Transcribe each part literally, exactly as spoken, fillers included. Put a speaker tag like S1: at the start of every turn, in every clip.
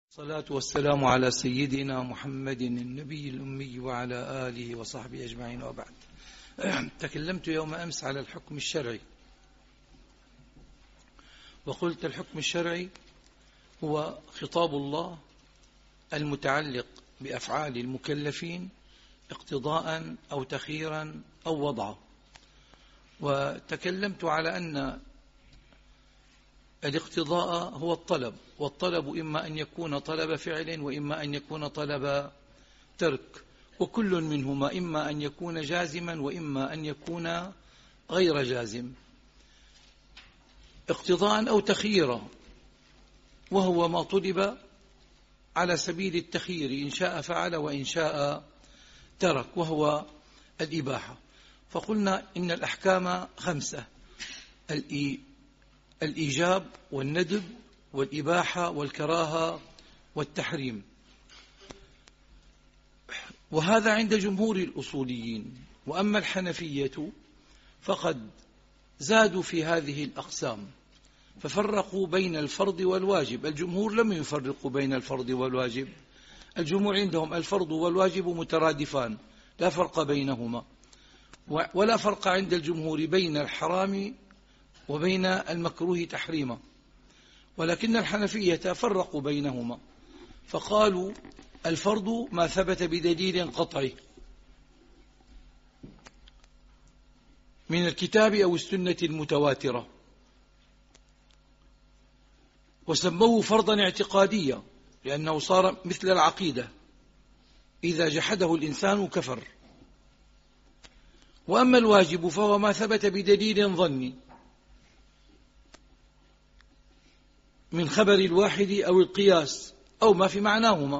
S1: الصلاة والسلام على سيدنا محمد النبي الأمي وعلى آله وصحبه أجمعين، وبعد. تكلمت يوم أمس على الحكم الشرعي، وقلت الحكم الشرعي هو خطاب الله المتعلق بأفعال المكلفين اقتضاء أو تخييرا أو وضعا. وتكلمت على أن الاقتضاء هو الطلب، والطلب إما أن يكون طلب فعل وإما أن يكون طلب ترك، وكل منهما إما أن يكون جازما وإما أن يكون غير جازم، اقتضاء أو تخييرا، وهو ما طلب على سبيل التخيير، إن شاء فعل وإن شاء ترك، وهو الإباحة. فقلنا إن الأحكام خمسة: الإيجاب والندب والإباحة والكراهة والتحريم، وهذا عند جمهور الأصوليين. وأما الحنفية فقد زادوا في هذه الأقسام ففرقوا بين الفرض والواجب. الجمهور لم يفرقوا بين الفرض والواجب، الجمهور عندهم الفرض والواجب مترادفان لا فرق بينهما، ولا فرق عند الجمهور بين الحرام وبين المكروه تحريما. ولكن الحنفية فرقوا بينهما فقالوا الفرض ما ثبت بدليل قطعي من الكتاب أو السنة المتواترة، وسموه فرضا اعتقاديا لأنه صار مثل العقيدة، إذا جحده الإنسان كفر. وأما الواجب فهو ما ثبت بدليل ظني من خبر الواحد أو القياس أو ما في معناهما.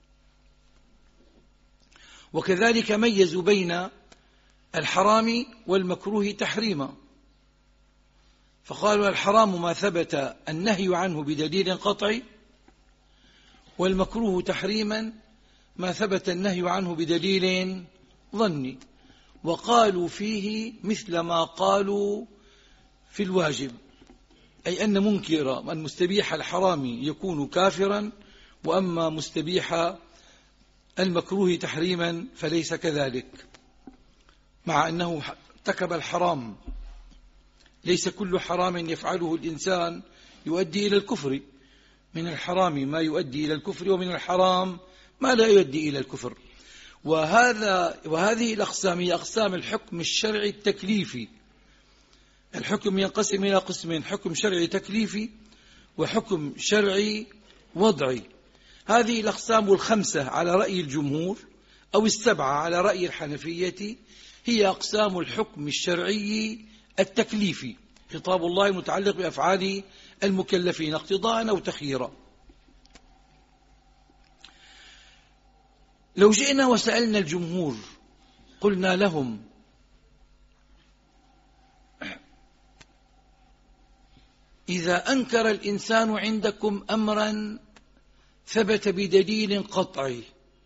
S1: وكذلك ميزوا بين الحرام والمكروه تحريما، فقالوا الحرام ما ثبت النهي عنه بدليل قطعي، والمكروه تحريما ما ثبت النهي عنه بدليل ظني. وقالوا فيه مثل ما قالوا في الواجب، أي أن منكر المستبيح الحرام يكون كافرا، وأما مستبيح المكروه تحريما فليس كذلك، مع أنه ارتكب الحرام. ليس كل حرام يفعله الإنسان يؤدي إلى الكفر، من الحرام ما يؤدي إلى الكفر ومن الحرام ما لا يؤدي إلى الكفر. وهذا وهذه الأقسام هي أقسام الحكم الشرعي التكليفي. الحكم ينقسم إلى قسمين: حكم شرعي تكليفي وحكم شرعي وضعي. هذه الأقسام الخمسة على رأي الجمهور أو السبعة على رأي الحنفية هي أقسام الحكم الشرعي التكليفي، خطاب الله المتعلق بأفعال المكلفين اقتضاء أو تخييرا. لو جئنا وسألنا الجمهور قلنا لهم إذا أنكر الإنسان عندكم أمرا ثبت بدليل قطعي،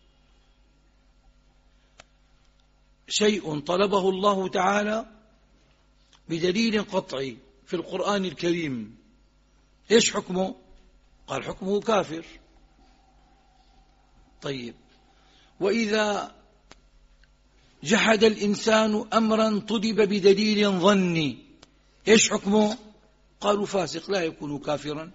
S1: شيء طلبه الله تعالى بدليل قطعي في القرآن الكريم، إيش حكمه؟ قال حكمه كافر. طيب، وإذا جحد الإنسان أمرا طلب بدليل ظني، إيش حكمه؟ قالوا فاسق لا يكون كافرا.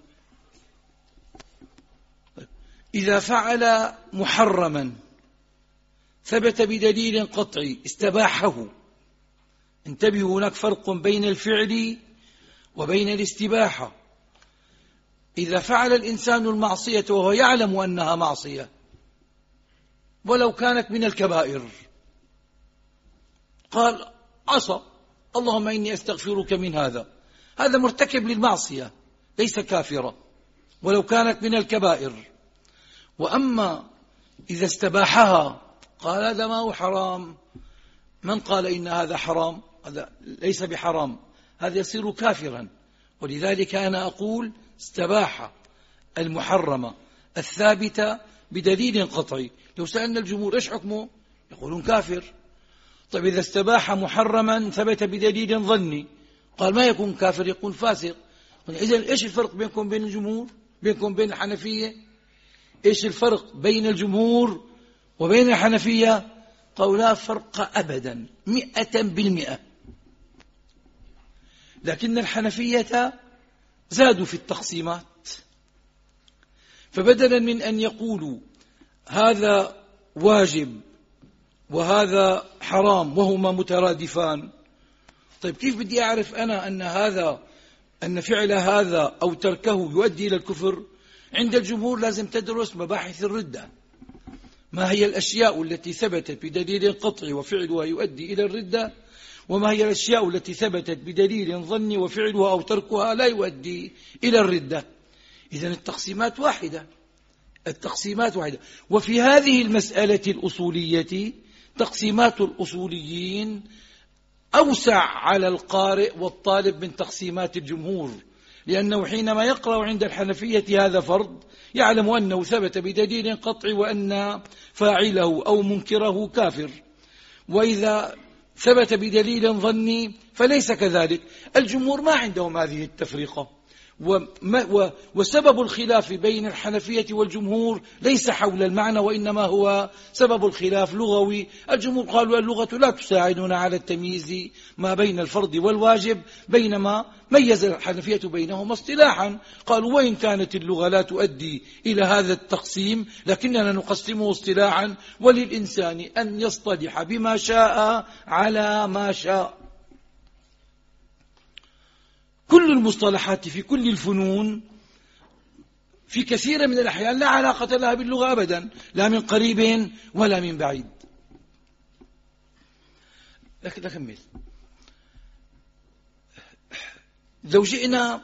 S1: إذا فعل محرما ثبت بدليل قطعي استباحه، انتبهوا هناك فرق بين الفعل وبين الاستباحة. إذا فعل الإنسان المعصية وهو يعلم أنها معصية ولو كانت من الكبائر، قال عصى اللهم إني أستغفرك من هذا، هذا مرتكب للمعصية ليس كافرا ولو كانت من الكبائر. وأما إذا استباحها قال هذا ما هو حرام، من قال إن هذا حرام؟ هذا ليس بحرام، هذا يصير كافرا. ولذلك أنا أقول استباح المحرمة الثابتة بدليل قطعي. لو سألنا الجمهور إيش حكمه؟ يقولون كافر. طيب إذا استباح محرما ثبت بدليل ظني قال ما يكون كافر، يكون فاسق. إذن إيش الفرق بينكم بين الجمهور، بينكم بين الحنفية؟ إيش الفرق بين الجمهور وبين الحنفية؟ قالوا لا فرق أبدا مئة بالمئة. لكن الحنفية زادوا في التقسيمات، فبدلا من أن يقولوا هذا واجب وهذا حرام وهما مترادفان، طيب كيف بدي أعرف أنا أن هذا أن فعل هذا أو تركه يؤدي إلى الكفر؟ عند الجمهور لازم تدرس مباحث الردة، ما هي الأشياء التي ثبتت بدليل قطعي وفعلها يؤدي إلى الردة، وما هي الأشياء التي ثبتت بدليل ظني وفعلها أو تركها لا يؤدي إلى الردة. إذن التقسيمات واحدة، التقسيمات واحدة. وفي هذه المسألة الأصولية تقسيمات الأصوليين أوسع على القارئ والطالب من تقسيمات الجمهور، لأنه حينما يقرأ عند الحنفية هذا فرض يعلم أنه ثبت بدليل قطعي وأن فاعله أو منكره كافر، وإذا ثبت بدليل ظني فليس كذلك. الجمهور ما عندهم هذه التفرقة، وسبب الخلاف بين الحنفية والجمهور ليس حول المعنى، وإنما هو سبب الخلاف لغوي. الجمهور قالوا اللغة لا تساعدنا على التمييز ما بين الفرض والواجب، بينما ميز الحنفية بينهما اصطلاحا، قالوا وإن كانت اللغة لا تؤدي إلى هذا التقسيم لكننا نقسمه اصطلاحا، وللإنسان أن يصطلح بما شاء على ما شاء. كل المصطلحات في كل الفنون في كثير من الأحيان لا علاقة لها باللغة أبدا، لا من قريب ولا من بعيد. لكن أكمل. لو جئنا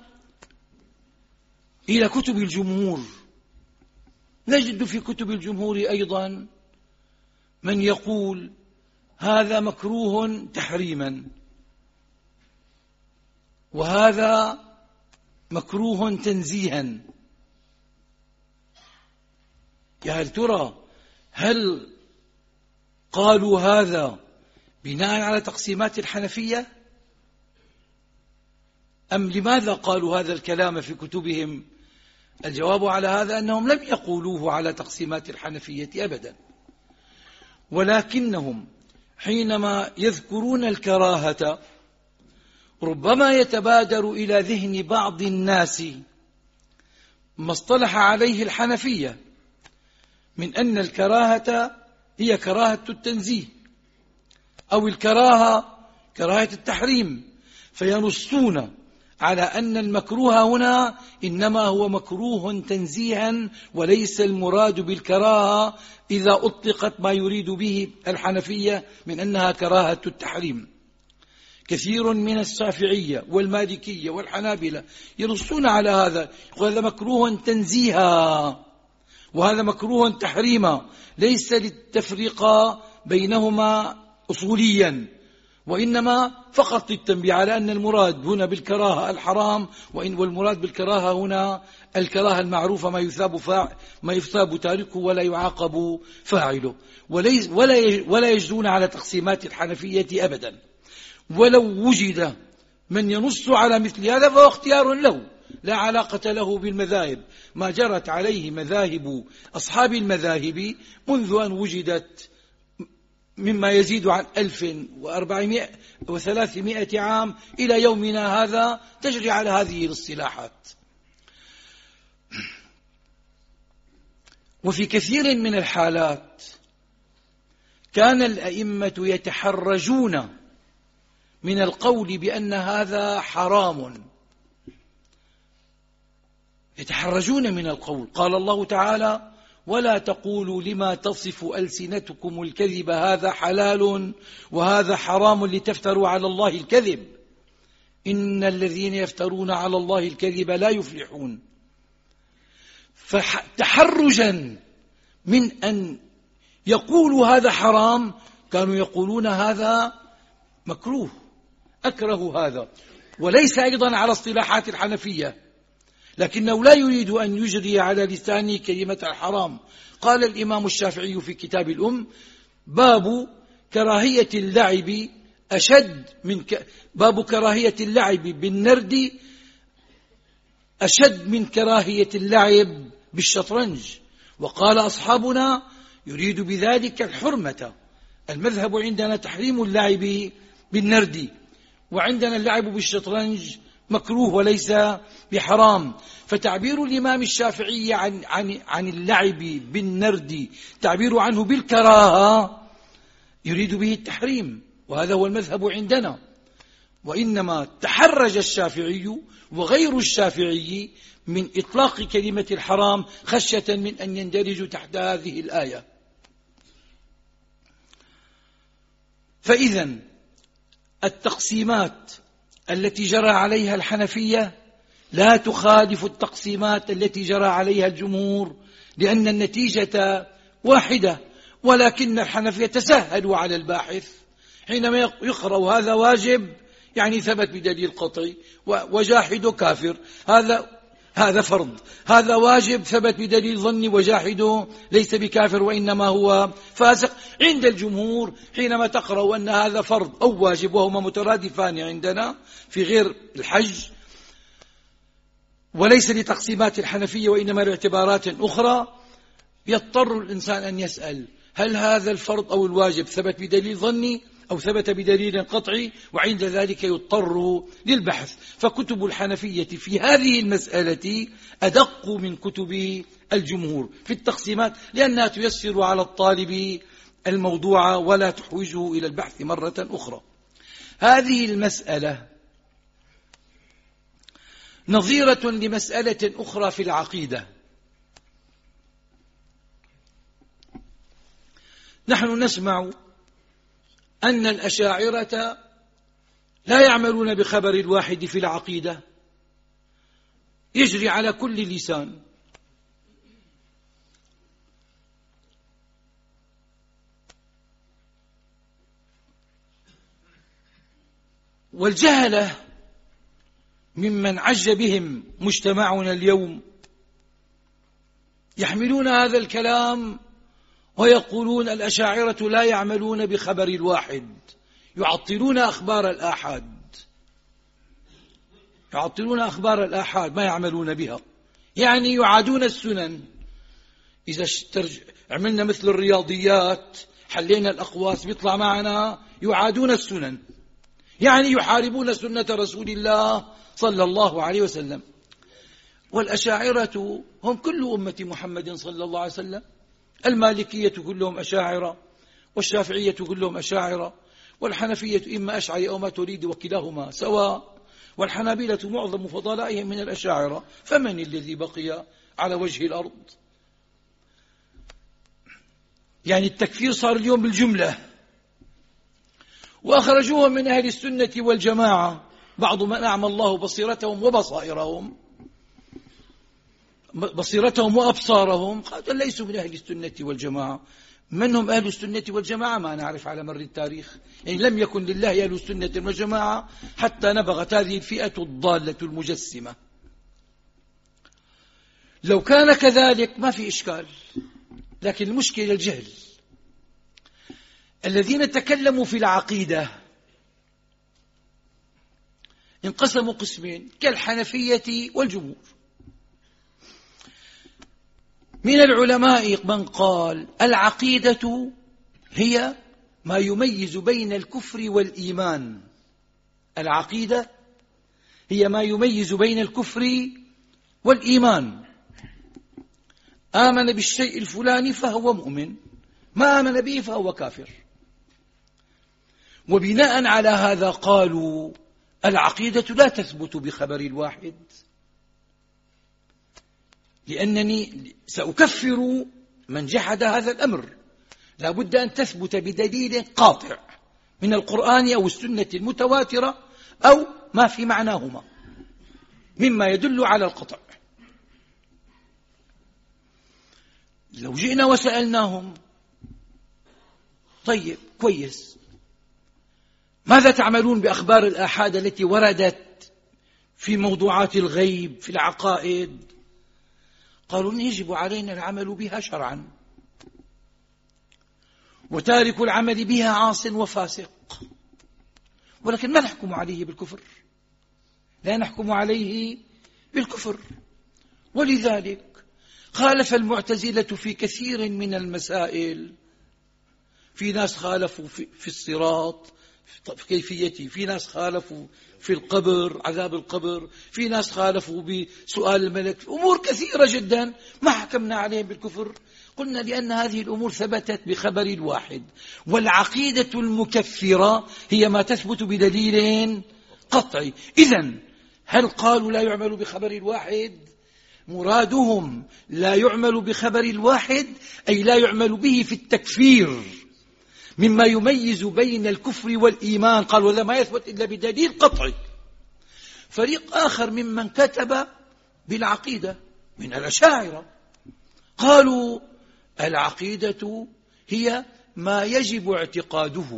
S1: إلى كتب الجمهور نجد في كتب الجمهور أيضا من يقول هذا مكروه تحريما، وهذا مكروه تنزيها. يا هل ترى هل قالوا هذا بناء على تقسيمات الحنفية، أم لماذا قالوا هذا الكلام في كتبهم؟ الجواب على هذا أنهم لم يقولوه على تقسيمات الحنفية أبدا، ولكنهم حينما يذكرون الكراهة ربما يتبادر إلى ذهن بعض الناس ما اصطلح عليه الحنفية من أن الكراهة هي كراهة التنزيه أو الكراهة كراهة التحريم، فينصون على أن المكروه هنا إنما هو مكروه تنزيها، وليس المراد بالكراهة إذا أطلقت ما يريد به الحنفية من أنها كراهة التحريم. كثير من الشافعية والمالكية والحنابلة ينصون على هذا، يقول هذا مكروه تنزيها وهذا مكروه تحريما، ليس للتفرقة بينهما أصوليا، وإنما فقط للتنبيه على أن المراد هنا بالكراهة الحرام، والمراد بالكراهة هنا الكراهة المعروفة ما يثاب فاعل ما يثاب تاركه ولا يعاقب فاعله، ولا يجدون على تقسيمات الحنفية أبدا. ولو وجد من ينص على مثل هذا فهو اختيار له، لا علاقة له بالمذاهب، ما جرت عليه مذاهب أصحاب المذاهب منذ أن وجدت مما يزيد عن ألف وأربعمائة وثلاثمائة عام إلى يومنا هذا تجري على هذه الاصطلاحات. وفي كثير من الحالات كان الأئمة يتحرجون من القول بأن هذا حرام، يتحرجون من القول. قال الله تعالى ولا تقولوا لما تصف ألسنتكم الكذب هذا حلال وهذا حرام لتفتروا على الله الكذب إن الذين يفترون على الله الكذب لا يفلحون. فتحرجا من أن يقولوا هذا حرام كانوا يقولون هذا مكروه، أكره هذا، وليس أيضا على اصطلاحات الحنفية، لكنه لا يريد أن يجري على لسانه كلمة الحرام. قال الإمام الشافعي في كتاب الأم باب كراهية اللعب أشد من ك... باب كراهية اللعب بالنرد أشد من كراهية اللعب بالشطرنج، وقال أصحابنا يريد بذلك الحرمة. المذهب عندنا تحريم اللعب بالنرد، وعندنا اللعب بالشطرنج مكروه وليس بحرام. فتعبير الإمام الشافعي عن, عن, عن اللعب بالنرد تعبير عنه بالكراهة يريد به التحريم، وهذا هو المذهب عندنا. وإنما تحرج الشافعي وغير الشافعي من إطلاق كلمة الحرام خشية من أن يندرج تحت هذه الآية. فإذا التقسيمات التي جرى عليها الحنفية لا تخالف التقسيمات التي جرى عليها الجمهور، لأن النتيجة واحدة، ولكن الحنفية تسهلوا على الباحث حينما يقرأ هذا واجب يعني ثبت بدليل قطعي، وجاحد كافر، هذا هذا فرض، هذا واجب ثبت بدليل ظني، وجاحد ليس بكافر وإنما هو فاسق. عند الجمهور حينما تقرأ أن هذا فرض أو واجب وهما مترادفان عندنا في غير الحج، وليس لتقسيمات الحنفية وإنما لاعتبارات أخرى، يضطر الإنسان أن يسأل هل هذا الفرض أو الواجب ثبت بدليل ظني أو ثبت بدليل قطعي، وعند ذلك يضطر للبحث. فكتب الحنفية في هذه المسألة أدق من كتب الجمهور في التقسيمات، لأنها تيسر على الطالب الموضوع ولا تحوجه إلى البحث مرة أخرى. هذه المسألة نظيرة لمسألة أخرى في العقيدة. نحن نسمع أن الأشاعرة لا يعملون بخبر الواحد في العقيدة، يجري على كل لسان. والجهلة ممن عج بهم مجتمعنا اليوم يحملون هذا الكلام ويقولون الأشاعرة لا يعملون بخبر الواحد، يعطلون أخبار الآحاد، يعطلون أخبار الآحاد ما يعملون بها، يعني يعادون السنن. إذا عملنا مثل الرياضيات حلينا الأقواس بيطلع معنا يعادون السنن، يعني يحاربون سنة رسول الله صلى الله عليه وسلم. والأشاعرة هم كل أمة محمد صلى الله عليه وسلم، المالكية كلهم أشاعرة، والشافعية كلهم أشاعرة، والحنفية إما أشعري أو ما تريد وكلاهما سواء، والحنابلة معظم فضلائهم من الأشاعرة، فمن الذي بقي على وجه الأرض؟ يعني التكفير صار اليوم بالجملة، وأخرجوهم من أهل السنة والجماعة بعض من أعمى الله بصيرتهم وبصائرهم بصيرتهم وأبصارهم، قالوا ليسوا من أهل السنة والجماعة. من هم أهل السنة والجماعة؟ ما نعرف على مر التاريخ، يعني لم يكن لله أهل السنة والجماعة حتى نبغت هذه الفئة الضالة المجسمة. لو كان كذلك ما في إشكال، لكن المشكلة الجهل. الذين تكلموا في العقيدة انقسموا قسمين كالحنفية والجمهور. من العلماء من قال العقيدة هي ما يميز بين الكفر والإيمان، العقيدة هي ما يميز بين الكفر والإيمان. آمن بالشيء الفلاني فهو مؤمن، ما آمن به فهو كافر. وبناء على هذا قالوا العقيدة لا تثبت بخبر الواحد، لأنني سأكفر من جحد هذا الأمر، لا بد أن تثبت بدليل قاطع من القرآن أو السنة المتواترة أو ما في معناهما مما يدل على القطع. لو جئنا وسألناهم طيب كويس، ماذا تعملون بأخبار الآحاد التي وردت في موضوعات الغيب في العقائد؟ قالوا يجب علينا العمل بها شرعا، وتارك العمل بها عاص وفاسق، ولكن ما نحكم عليه بالكفر، لا نحكم عليه بالكفر. ولذلك خالف المعتزلة في كثير من المسائل. في ناس خالفوا في, في الصراط في كيفيته، في ناس خالفوا في القبر عذاب القبر، في ناس خالفوا بسؤال الملك، أمور كثيرة جدا ما حكمنا عليهم بالكفر. قلنا لأن هذه الأمور ثبتت بخبر الواحد، والعقيدة المكفرة هي ما تثبت بدليل قطعي. إذن هل قالوا لا يعمل بخبر الواحد؟ مرادهم لا يعمل بخبر الواحد أي لا يعمل به في التكفير مما يميز بين الكفر والإيمان. قال ولا ما يثبت إلا بدليل قطعي. فريق آخر ممن كتب بالعقيدة من الأشاعرة قالوا العقيدة هي ما يجب اعتقاده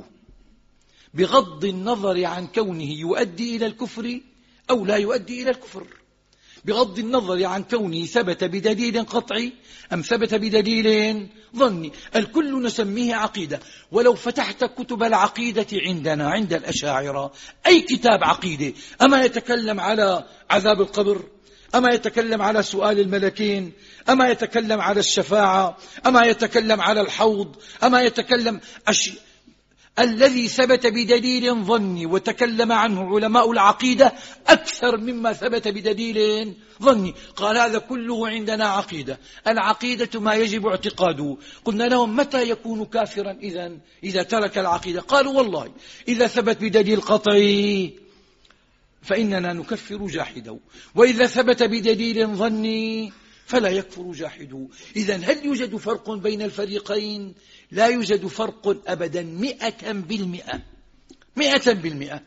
S1: بغض النظر عن كونه يؤدي إلى الكفر أو لا يؤدي إلى الكفر، بغض النظر عن كونه ثبت بدليل قطعي أم ثبت بدليل ظني. الكل نسميه عقيدة. ولو فتحت كتب العقيدة عندنا عند الأشاعرة أي كتاب عقيدة، أما يتكلم على عذاب القبر، أما يتكلم على سؤال الملكين، أما يتكلم على الشفاعة، أما يتكلم على الحوض، أما يتكلم أشياء الذي ثبت بدليل ظني وتكلم عنه علماء العقيدة أكثر مما ثبت بدليل ظني. قال هذا كله عندنا عقيدة. العقيدة ما يجب اعتقاده. قلنا لهم متى يكون كافرا إذن إذا ترك العقيدة؟ قالوا والله إذا ثبت بدليل قطعي فإننا نكفر جاحده، وإذا ثبت بدليل ظني فلا يكفر جاحده. إذن هل يوجد فرق بين الفريقين؟ لا يوجد فرق أبدا مئة بالمئة مئة بالمئة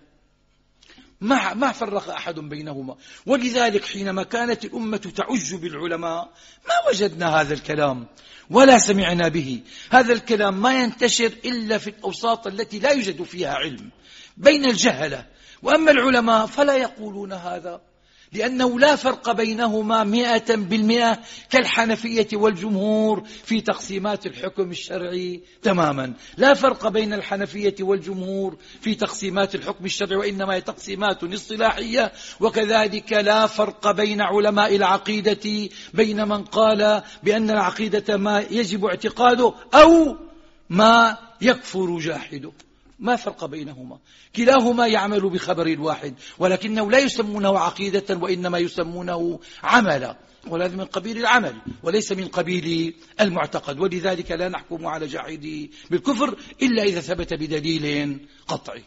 S1: ما ما فرق أحد بينهما. ولذلك حينما كانت الأمة تعج بالعلماء ما وجدنا هذا الكلام ولا سمعنا به. هذا الكلام ما ينتشر إلا في الأوساط التي لا يوجد فيها علم بين الجهلة. وأما العلماء فلا يقولون هذا، لأنه لا فرق بينهما مئة بالمئة كالحنفية والجمهور في تقسيمات الحكم الشرعي تماما. لا فرق بين الحنفية والجمهور في تقسيمات الحكم الشرعي، وإنما هي تقسيمات اصطلاحية. وكذلك لا فرق بين علماء العقيدة بين من قال بأن العقيدة ما يجب اعتقاده أو ما يكفر جاحده، ما فرق بينهما. كلاهما يعمل بخبر الواحد، ولكنه لا يسمونه عقيدة وإنما يسمونه عملا، وهذا من قبيل العمل وليس من قبيل المعتقد. ولذلك لا نحكم على جاحده بالكفر إلا إذا ثبت بدليل قطعي.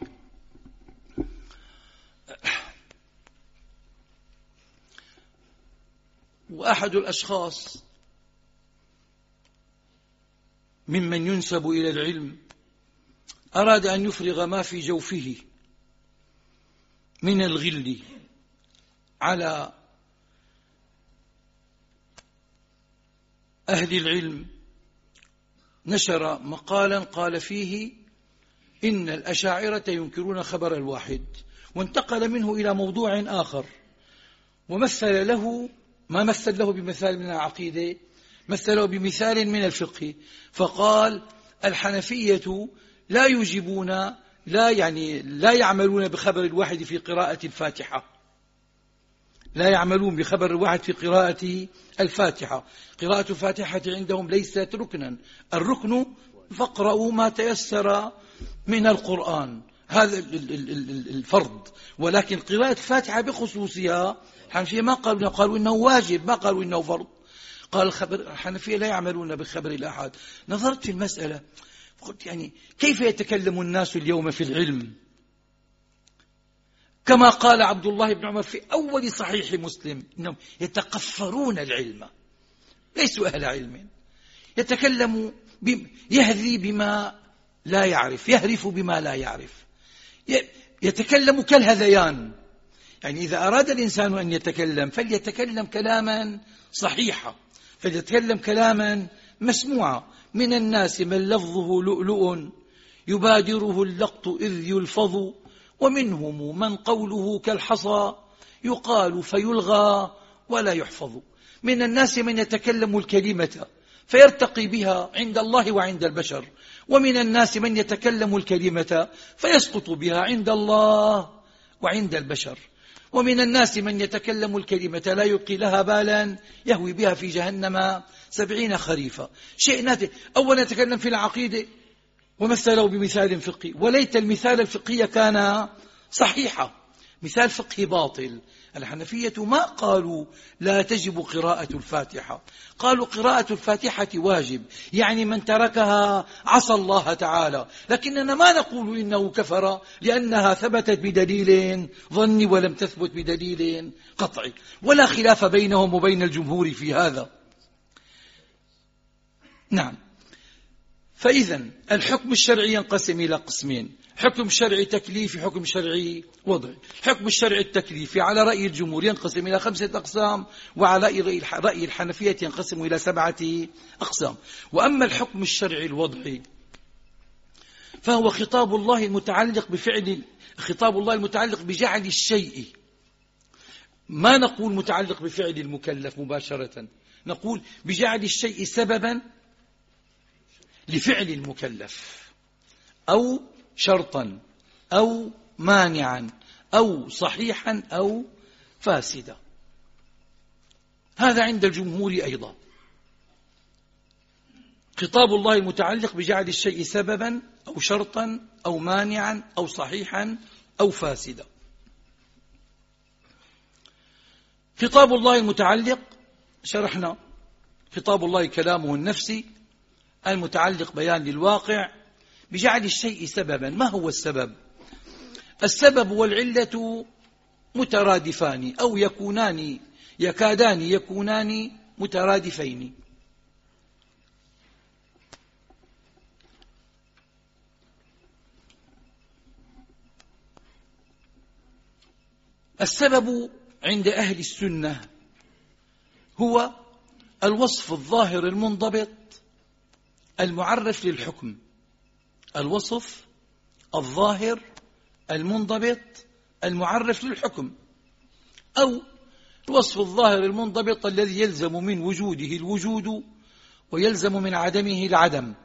S1: وأحد الأشخاص ممن ينسب إلى العلم أراد أن يفرغ ما في جوفه من الغل على أهل العلم. نشر مقالا قال فيه إن الأشاعرة ينكرون خبر الواحد، وانتقل منه إلى موضوع آخر ومثل له ما مثل له بمثال من العقيدة، مثله بمثال من الفقه. فقال الحنفية لا يجيبون لا يعني لا يعملون بخبر الواحد في قراءة الفاتحة، لا يعملون بخبر الواحد في قراءة الفاتحة. قراءة الفاتحة عندهم ليست ركنا، الركن فاقرأوا ما تيسر من القرآن، هذا الفرض. ولكن قراءة الفاتحة بخصوصها الحنفية ما قالوا قالوا إنه واجب، ما قالوا إنه فرض. قال الحنفية لا يعملون بخبر الأحد. نظرت في المسألة قلت يعني كيف يتكلم الناس اليوم في العلم كما قال عبد الله بن عمر في أول صحيح مسلم إنهم يتقفرون العلم، ليسوا أهل علم. يتكلم يهذي بما لا يعرف، يهرف بما لا يعرف، يتكلم كالهذيان. يعني إذا أراد الإنسان أن يتكلم فليتكلم كلاما صحيحا، فليتكلم كلاما مسموعا. من الناس من لفظه لؤلؤ يبادره اللقط إذ يلفظ، ومنهم من قوله كالحصى يقال فيلغى ولا يحفظ. من الناس من يتكلم الكلمة فيرتقي بها عند الله وعند البشر، ومن الناس من يتكلم الكلمة فيسقط بها عند الله وعند البشر. ومن الناس من يتكلم الكلمة لا يلقي لها بالا يهوي بها في جهنم سبعين خريفا. شيء ناتج. أولا يتكلم في العقيدة ومثله بمثال فقهي، وليت المثال الفقهي كان صحيحا، مثال فقهي باطل. الحنفية ما قالوا لا تجب قراءة الفاتحة، قالوا قراءة الفاتحة واجب، يعني من تركها عصى الله تعالى، لكننا ما نقول إنه كفر لأنها ثبتت بدليل ظني ولم تثبت بدليل قطعي، ولا خلاف بينهم وبين الجمهور في هذا. نعم. فإذا الحكم الشرعي ينقسم إلى قسمين: حكم شرعي تكليفي، حكم شرعي وضعي. الحكم الشرعي التكليفي على رأي الجمهور ينقسم إلى خمسة أقسام، وعلى رأي الحنفية ينقسم إلى سبعة أقسام. وأما الحكم الشرعي الوضعي فهو خطاب الله المتعلق بفعل خطاب الله المتعلق بجعل الشيء، ما نقول متعلق بفعل المكلف مباشرة، نقول بجعل الشيء سببا لفعل المكلف، أو شرطا، أو مانعا، أو صحيحا، أو فاسدا. هذا عند الجمهور أيضا خطاب الله المتعلق بجعل الشيء سببا أو شرطا أو مانعا أو صحيحا أو فاسدا. خطاب الله المتعلق شرحنا، خطاب الله كلامه النفسي المتعلق بيان للواقع بجعل الشيء سببا. ما هو السبب؟ السبب والعلة مترادفان أو يكونان يكادان يكونان مترادفين. السبب عند أهل السنة هو الوصف الظاهر المنضبط المعرف للحكم، الوصف الظاهر المنضبط المعرف للحكم، أو الوصف الظاهر المنضبط الذي يلزم من وجوده الوجود ويلزم من عدمه العدم.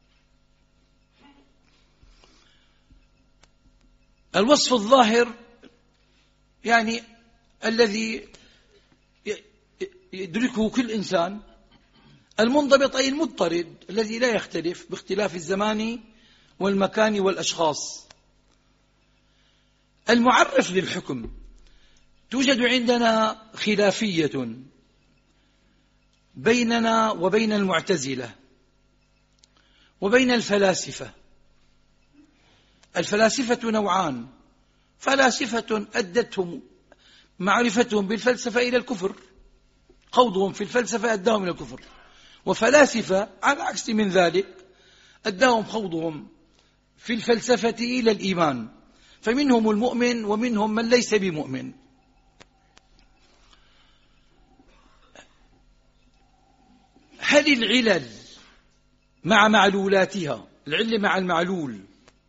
S1: الوصف الظاهر يعني الذي يدركه كل إنسان، المنضبط أي المضطرد الذي لا يختلف باختلاف الزمان والمكان والأشخاص. المعرف للحكم توجد عندنا خلافية بيننا وبين المعتزلة وبين الفلاسفة. الفلاسفة نوعان: فلاسفة أدتهم معرفتهم بالفلسفة إلى الكفر، خوضهم في الفلسفة أداهم إلى الكفر، وفلاسفة على عكس من ذلك أداهم خوضهم في الفلسفة إلى الإيمان، فمنهم المؤمن ومنهم من ليس بمؤمن. هل العلل مع معلولاتها، العلة مع المعلول،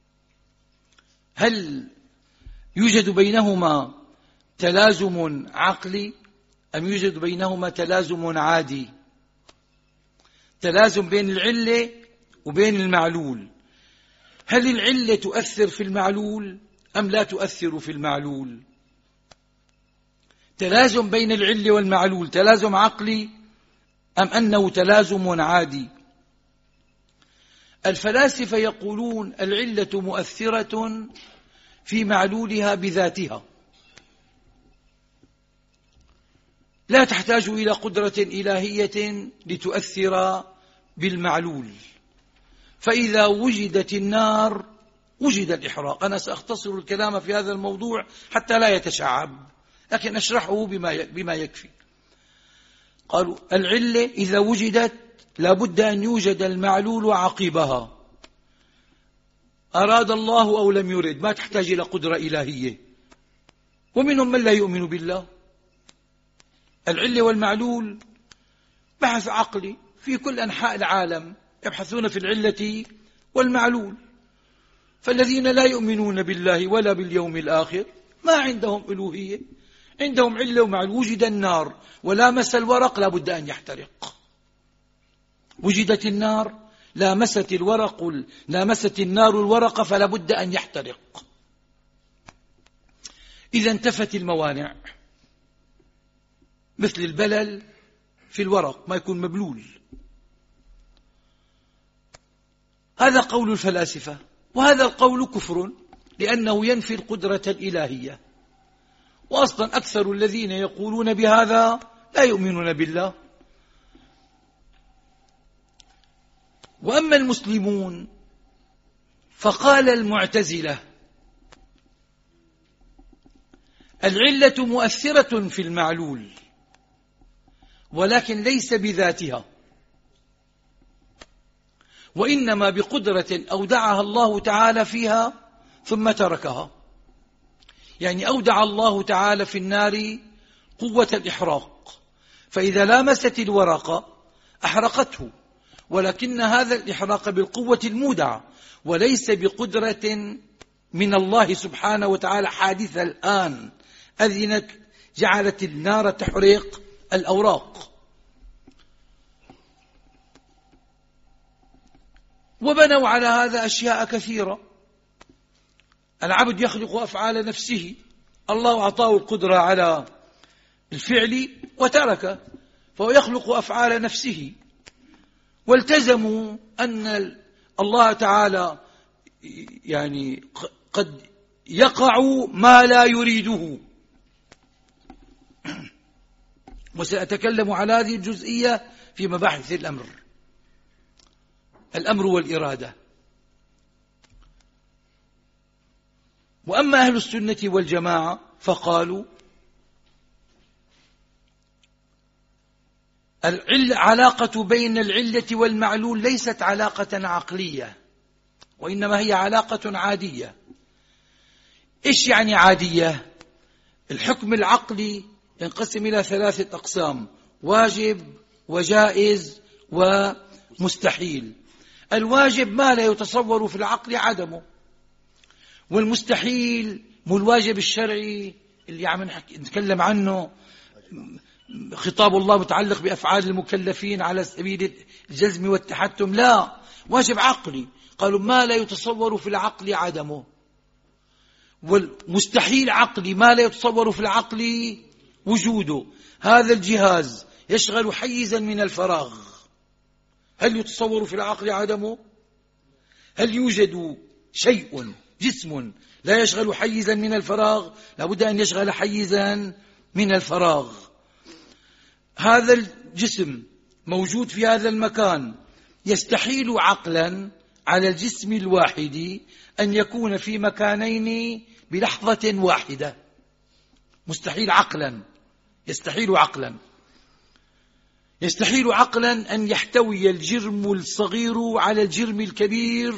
S1: هل يوجد بينهما تلازم عقلي أم يوجد بينهما تلازم عادي؟ تلازم بين العلة وبين المعلول. هل العلة تؤثر في المعلول أم لا تؤثر في المعلول؟ تلازم بين العلة والمعلول تلازم عقلي أم أنه تلازم عادي؟ الفلاسفة يقولون العلة مؤثرة في معلولها بذاتها، لا تحتاج إلى قدرة إلهية لتؤثر بالمعلول. فإذا وجدت النار وجد الإحراق. أنا سأختصر الكلام في هذا الموضوع حتى لا يتشعب، لكن أشرحه بما يكفي. قالوا العلة إذا وجدت لابد أن يوجد المعلول عقبها، أراد الله أو لم يرد، ما تحتاج إلى قدرة إلهية. ومنهم من لا يؤمن بالله. العلة والمعلول بحث عقلي في كل أنحاء العالم، يبحثون في العلة والمعلول. فالذين لا يؤمنون بالله ولا باليوم الآخر ما عندهم ألوهية، عندهم علة ومعلول. وجد النار ولامس الورق لابد أن يحترق. وجدت النار لامست الورق لامست النار الورق فلابد أن يحترق. إذا انتفت الموانع، مثل البلل في الورق ما يكون مبلول. هذا قول الفلاسفة، وهذا القول كفر لأنه ينفي القدرة الإلهية، وأصلا أكثر الذين يقولون بهذا لا يؤمنون بالله. وأما المسلمون فقال المعتزلة: العلة مؤثرة في المعلول ولكن ليس بذاتها، وإنما بقدرة أودعها الله تعالى فيها ثم تركها. يعني أودع الله تعالى في النار قوة الإحراق، فإذا لامست الورق أحرقته، ولكن هذا الإحراق بالقوة المودعة وليس بقدرة من الله سبحانه وتعالى حادثة الآن أذنت جعلت النار تحرق الأوراق. وبنوا على هذا أشياء كثيرة. العبد يخلق أفعال نفسه، الله أعطاه القدرة على الفعل وترك، فهو يخلق أفعال نفسه. والتزموا أن الله تعالى يعني قد يقع ما لا يريده، وسأتكلم على هذه الجزئية في مباحث الأمر الأمر والإرادة. وأما أهل السنة والجماعة فقالوا: العلاقة بين العلة والمعلول ليست علاقة عقلية، وإنما هي علاقة عادية. إيش يعني عادية؟ الحكم العقلي ينقسم إلى ثلاثة أقسام: واجب وجائز ومستحيل. الواجب ما لا يتصور في العقل عدمه، والمستحيل مو الواجب الشرعي اللي عم نتكلم عنه، خطاب الله متعلق بأفعال المكلفين على سبيل الجزم والتحتم، لا، واجب عقلي، قالوا ما لا يتصور في العقل عدمه. والمستحيل عقلي، ما لا يتصور في العقل وجوده. هذا الجهاز يشغل حيزا من الفراغ، هل يتصور في العقل عدمه؟ هل يوجد شيء جسم لا يشغل حيزا من الفراغ؟ لابد أن يشغل حيزا من الفراغ. هذا الجسم موجود في هذا المكان، يستحيل عقلا على الجسم الواحد أن يكون في مكانين بلحظة واحدة، مستحيل عقلا، يستحيل عقلا يستحيل عقلا أن يحتوي الجرم الصغير على الجرم الكبير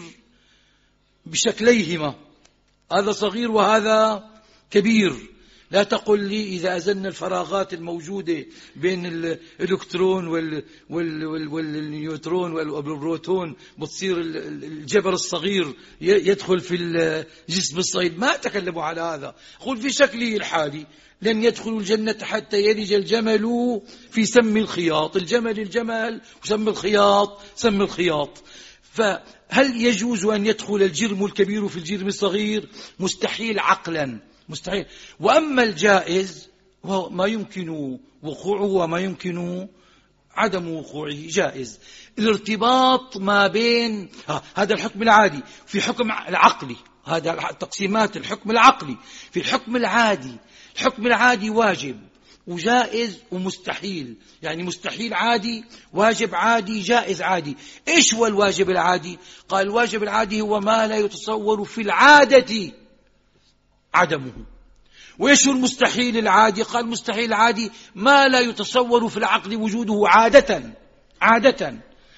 S1: بشكليهما، هذا صغير وهذا كبير. لا تقل لي إذا أزلنا الفراغات الموجودة بين الإلكترون وال وال وال والنيوترون والبروتون بتصير الجبر الصغير يدخل في الجسم الصغير. ما تكلموا على هذا. قل في شكله الحالي: لن يدخلوا الجنة حتى يلج الجمل في سم الخياط. الجمل الجمل وسم الخياط سم الخياط. فهل يجوز أن يدخل الجرم الكبير في الجرم الصغير؟ مستحيل عقلا، مستحيل. وأما الجائز وهو ما يمكن وقوعه وما يمكن عدم وقوعه جائز. الارتباط ما بين هذا الحكم العادي في حكم العقلي، هذا تقسيمات الحكم العقلي. في الحكم العادي، الحكم العادي واجب وجائز ومستحيل، يعني مستحيل عادي، واجب عادي، جائز عادي. إيش هو الواجب العادي؟ قال الواجب العادي هو ما لا يتصور في العادة عدمه. وإيش هو المستحيل العادي؟ قال المستحيل العادي ما لا يتصور في العقل وجوده عادة عادة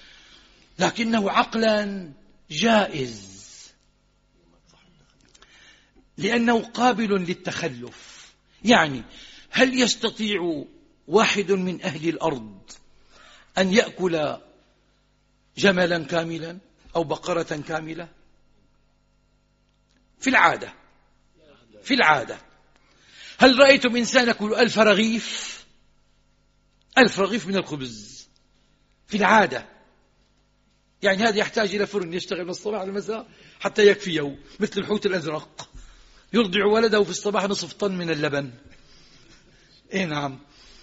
S1: لكنه عقلا جائز، لأنه قابل للتخلف. يعني هل يستطيع واحد من أهل الأرض أن يأكل جملا كاملا أو بقرة كاملة؟ في العادة في العادة هل رأيتم إنسان يأكل ألف رغيف ألف رغيف من الخبز؟ في العادة. يعني هذا يحتاج إلى فرن يشتغل من الصباح على المساء حتى يكفيه، مثل الحوت الأزرق يرضع ولده في الصباح نصف طن من اللبن. إيه نعم،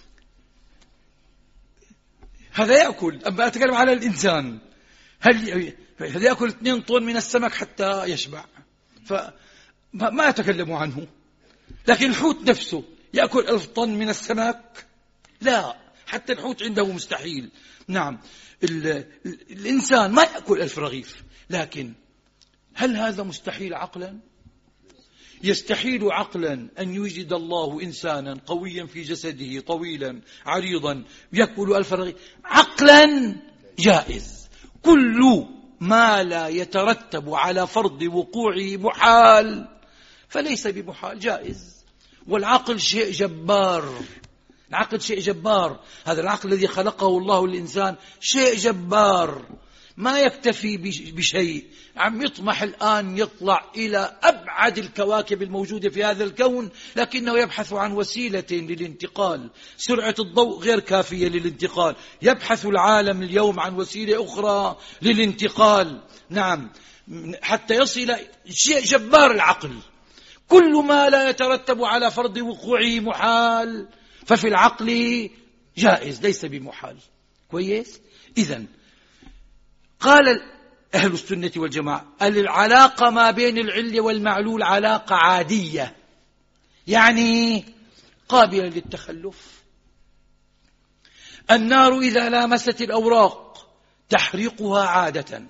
S1: هذا يأكل. أما أتكلم على الإنسان، هل هل يأكل اثنين طن من السمك حتى يشبع؟ فما أتكلم عنه. لكن الحوت نفسه يأكل ألف طن من السمك؟ لا، حتى الحوت عنده مستحيل. نعم، الإنسان ما يأكل ألف رغيف، لكن هل هذا مستحيل عقلا؟ يستحيل عقلا أن يوجد الله إنسانا قويا في جسده طويلا عريضا يأكل ألف رغيف. عقلا جائز. كل ما لا يترتب على فرض وقوعه محال فليس بمحال، جائز. والعقل شيء جبار، العقل شيء جبار. هذا العقل الذي خلقه الله للإنسان شيء جبار، ما يكتفي بشيء، عم يطمح الآن يطلع إلى أبعد الكواكب الموجودة في هذا الكون، لكنه يبحث عن وسيلة للانتقال. سرعة الضوء غير كافية للانتقال، يبحث العالم اليوم عن وسيلة أخرى للانتقال. نعم، حتى يصل. شيء جبار العقل. كل ما لا يترتب على فرض وقوعه محال ففي العقل جائز، ليس بمحال. كويس؟ إذن قال أهل السنة والجماعة العلاقة ما بين العلة والمعلول علاقة عادية، يعني قابلة للتخلف. النار إذا لامست الأوراق تحرقها عادة،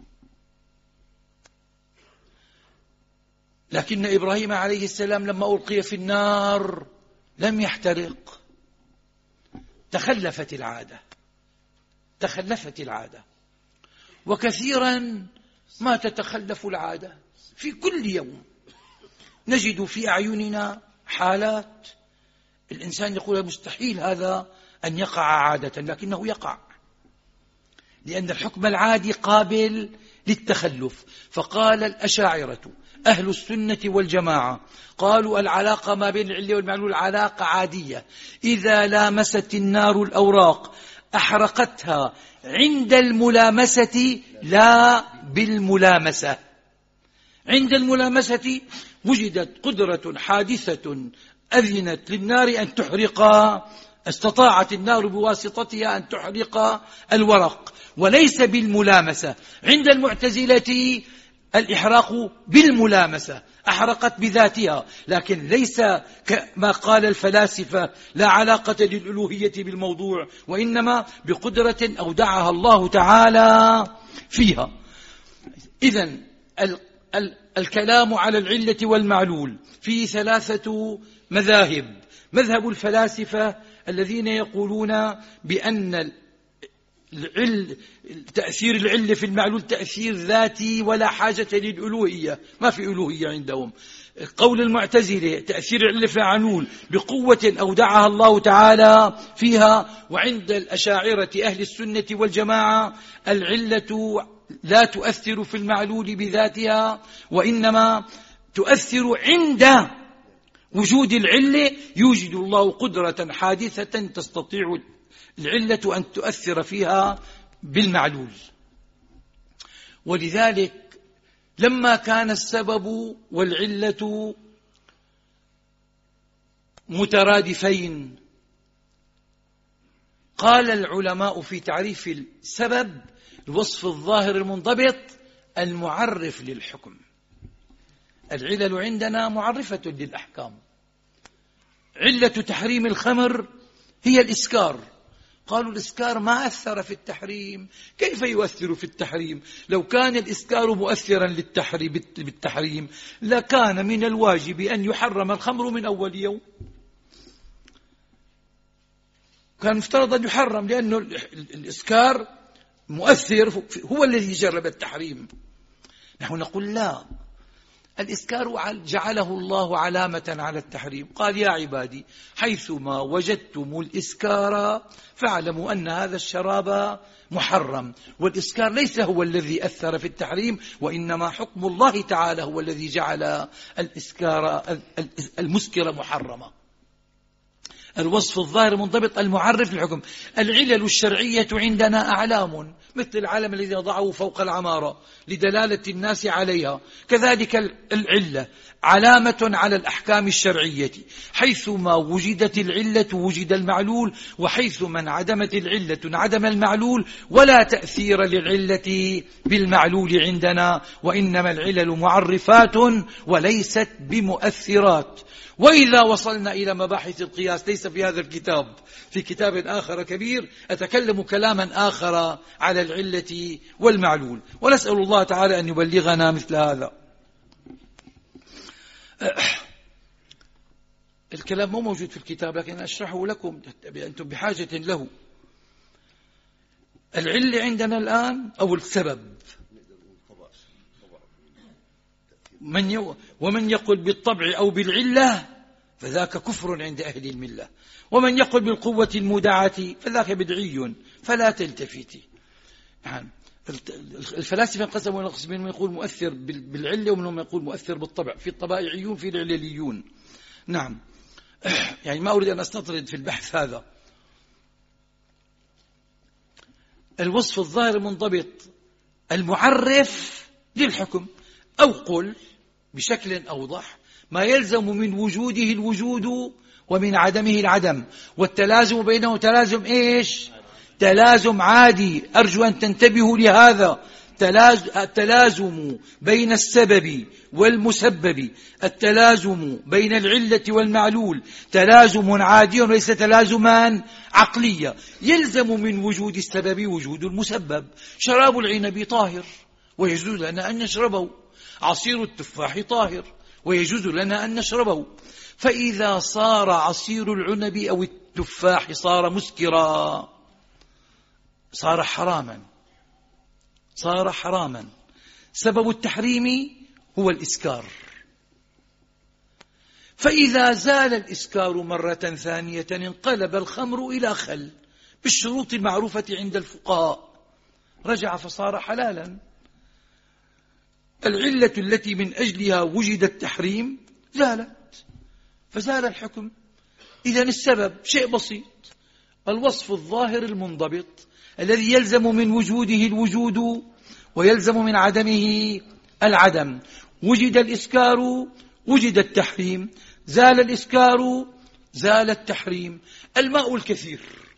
S1: لكن إبراهيم عليه السلام لما ألقي في النار لم يحترق. تخلفت العادة، تخلفت العادة. وكثيرا ما تتخلف العادة. في كل يوم نجد في أعيننا حالات الإنسان يقول مستحيل هذا أن يقع عادة، لكنه يقع، لأن الحكم العادي قابل للتخلف. فقال الأشاعرة أهل السنة والجماعة قالوا العلاقة ما بين العلة والمعلول علاقة عادية. إذا لامست النار الأوراق أحرقتها عند الملامسة لا بالملامسة. عند الملامسة وجدت قدرة حادثة أذنت للنار أن تحرق، استطاعت النار بواسطتها أن تحرق الورق، وليس بالملامسة. عند المعتزلة الإحراق بالملامسة، أحرقت بذاتها، لكن ليس كما قال الفلاسفة لا علاقة للألوهية بالموضوع، وإنما بقدرة أودعها الله تعالى فيها. إذن ال ال الكلام على العلة والمعلول في ثلاثة مذاهب. مذهب الفلاسفة الذين يقولون بأن العل تأثير العلة في المعلول تأثير ذاتي ولا حاجة للألوهية، ما في ألوهية عندهم. قول المعتزلة تأثير العلة في المعلول بقوة أودعها الله تعالى فيها. وعند الأشاعرة أهل السنة والجماعة العلة لا تؤثر في المعلول بذاتها، وإنما تؤثر عند وجود العلة. يوجد الله قدرة حادثة تستطيع العلة أن تؤثر فيها بالمعلول. ولذلك لما كان السبب والعلة مترادفين قال العلماء في تعريف السبب الوصف الظاهر المنضبط المعرف للحكم. العلل عندنا معرفة للأحكام. علة تحريم الخمر هي الإسكار. قالوا الإسكار ما أثر في التحريم. كيف يؤثر في التحريم؟ لو كان الإسكار مؤثرا بالتحريم لكان من الواجب أن يحرم الخمر من أول يوم. كان مفترض أن يحرم، لأنه الإسكار مؤثر، هو الذي جرب التحريم. نحن نقول لا، الإسكار جعله الله علامة على التحريم. قال يا عبادي حيثما وجدتم الإسكار فاعلموا أن هذا الشراب محرم. والإسكار ليس هو الذي أثر في التحريم، وإنما حكم الله تعالى هو الذي جعل الإسكار المسكر محرمة. الوصف الظاهر المنضبط المعرف للحكم. العلل الشرعية عندنا أعلام، مثل العلم الذي وضعه فوق العمارة لدلالة الناس عليها، كذلك العلة علامة على الأحكام الشرعية، حيثما وجدت العلة وجد المعلول، وحيثما انعدمت العلة انعدم المعلول، ولا تأثير للعلة بالمعلول عندنا، وإنما العلل معرفات وليست بمؤثرات. وإذا وصلنا إلى مباحث القياس ليس في هذا الكتاب، في كتاب آخر كبير أتكلم كلاما آخر على العلة والمعلول، ونسأل الله تعالى أن يبلغنا مثل هذا. الكلام مو موجود في الكتاب لكن أشرحه لكم، أنتم بحاجة له. العلة عندنا الآن أو السبب، من يو ومن يقول بالطبع أو بالعلة فذاك كفر عند أهل الملة، ومن يقول بالقوة المودعة فذاك بدعي فلا تلتفتي. يعني الفلاسفة انقسموا إلى قسمين، من يقول مؤثر بالعلة ومنهم يقول مؤثر بالطبع، في الطبائعيون في العلليون. نعم، يعني ما أريد أن أستطرد في البحث هذا. الوصف الظاهر المنضبط المعرف للحكم، أو قل بشكل أوضح ما يلزم من وجوده الوجود ومن عدمه العدم، والتلازم بينه تلازم إيش؟ تلازم عادي. أرجو أن تنتبهوا لهذا. التلازم بين السبب والمسبب، التلازم بين العلة والمعلول تلازم عادي وليس تلازما عقليا. يلزم من وجود السبب وجود المسبب. شراب العنب طاهر ويجوز لنا أن نشربه، عصير التفاح طاهر ويجوز لنا أن نشربه. فإذا صار عصير العنب أو التفاح صار مسكرا صار حراما، صار حراما. سبب التحريم هو الإسكار. فإذا زال الإسكار مرة ثانية انقلب الخمر إلى خل بالشروط المعروفة عند الفقهاء، رجع فصار حلالا. العلة التي من أجلها وجد التحريم زالت فزال الحكم. إذن السبب شيء بسيط، الوصف الظاهر المنضبط الذي يلزم من وجوده الوجود ويلزم من عدمه العدم. وجد الإسكار وجد التحريم، زال الإسكار زال التحريم. الماء الكثير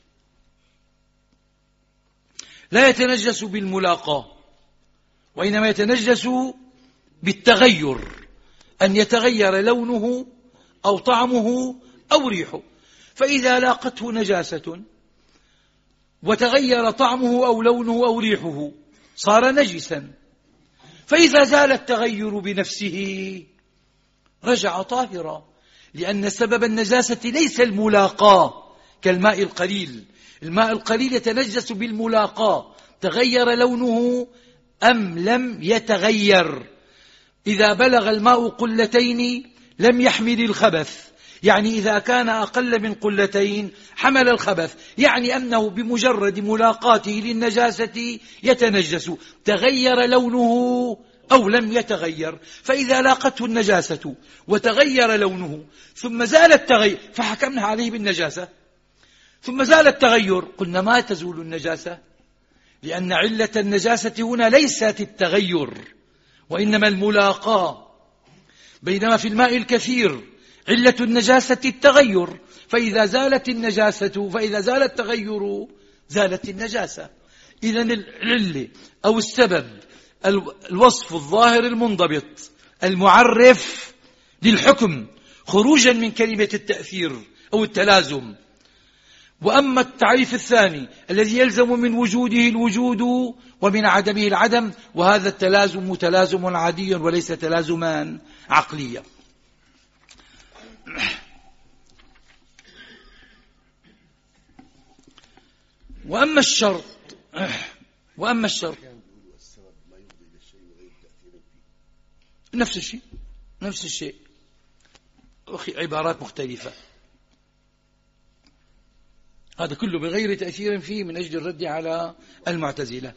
S1: لا يتنجس بالملاقاة، وإنما يتنجس بالتغير، أن يتغير لونه أو طعمه أو ريحه. فإذا لاقته نجاسة وتغير طعمه أو لونه أو ريحه صار نجسا. فإذا زال التغير بنفسه رجع طاهرا، لأن سبب النجاسة ليس الملاقاة كالماء القليل. الماء القليل يتنجس بالملاقاة، تغير لونه أم لم يتغير. إذا بلغ الماء قلتين لم يحمل الخبث، يعني إذا كان أقل من قلتين حمل الخبث، يعني أنه بمجرد ملاقاته للنجاسة يتنجس، تغير لونه أو لم يتغير. فإذا لاقته النجاسة وتغير لونه ثم زال التغير فحكمنا عليه بالنجاسة، ثم زال التغير قلنا ما تزول النجاسة، لأن علة النجاسة هنا ليست التغير وإنما الملاقاة. بينما في الماء الكثير علة النجاسة التغير، فإذا زالت النجاسة فإذا زال التغير زالت النجاسة. إذن العلة أو السبب الوصف الظاهر المنضبط المعرف للحكم خروجا من كلمة التأثير أو التلازم. وأما التعريف الثاني الذي يلزم من وجوده الوجود ومن عدمه العدم، وهذا التلازم تلازم عادي وليس تلازما عقليا. وأما الشرط وأما الشرط نفس الشيء نفس الشيء عبارات مختلفة، هذا كله بغير تأثير فيه من أجل الرد على المعتزلة.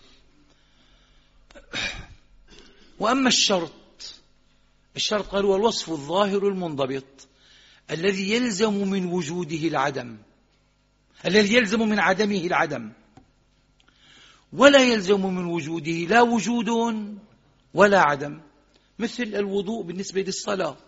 S1: وأما الشرط الشرط قال هو الوصف الظاهر المنضبط الذي يلزم من وجوده العدم، الذي يلزم من عدمه العدم، ولا يلزم من وجوده لا وجود ولا عدم، مثل الوضوء بالنسبة للصلاة.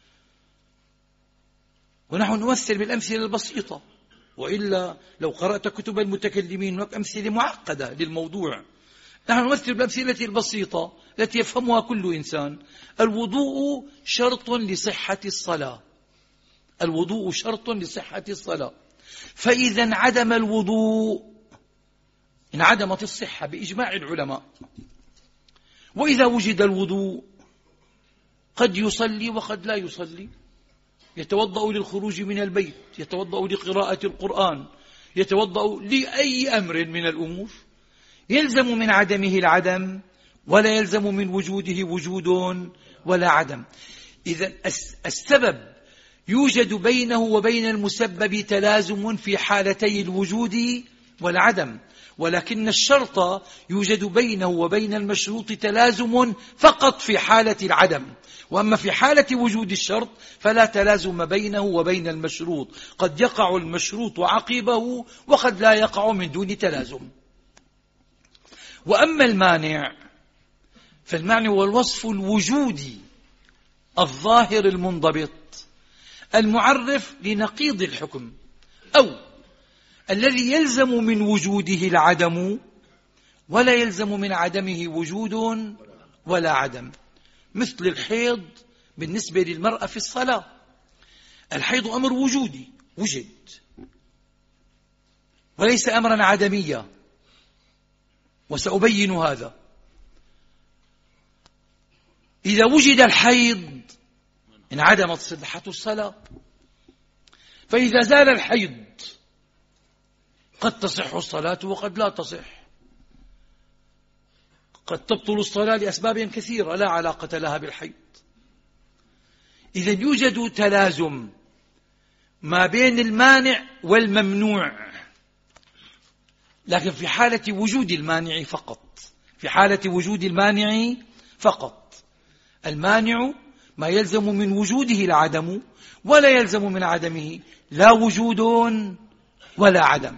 S1: ونحن نمثل بالأمثلة البسيطة، وإلا لو قرأت كتب المتكلمين هناك أمثلة معقدة للموضوع. نحن نمثل بالأمثلة البسيطة التي يفهمها كل إنسان. الوضوء شرط لصحة الصلاة، الوضوء شرط لصحة الصلاة، فإذا انعدم الوضوء انعدمت الصحة بإجماع العلماء. وإذا وجد الوضوء قد يصلي وقد لا يصلي، يتوضأ للخروج من البيت، يتوضأ لقراءة القرآن، يتوضأ لأي أمر من الأمور، يلزم من عدمه العدم ولا يلزم من وجوده وجود ولا عدم. إذن السبب يوجد بينه وبين المسبب تلازم في حالتي الوجود والعدم، ولكن الشرط يوجد بينه وبين المشروط تلازم فقط في حالة العدم، وأما في حالة وجود الشرط فلا تلازم بينه وبين المشروط، قد يقع المشروط عقبه وقد لا يقع من دون تلازم. وأما المانع فالمعنى هو الوصف الوجودي الظاهر المنضبط المعرف لنقيض الحكم، أو الذي يلزم من وجوده العدم ولا يلزم من عدمه وجود ولا عدم، مثل الحيض بالنسبة للمرأة في الصلاة. الحيض أمر وجودي وجد وليس أمرا عدميا، وسأبين هذا. إذا وجد الحيض انعدمت صحة الصلاة، فإذا زال الحيض قد تصح الصلاة وقد لا تصح، قد تبطل الصلاة لأسباب كثيرة لا علاقة لها بالحيض. إذا يوجد تلازم ما بين المانع والممنوع، لكن في حالة وجود المانع فقط، في حالة وجود المانع فقط. المانع ما يلزم من وجوده العدم ولا يلزم من عدمه لا وجود ولا عدم.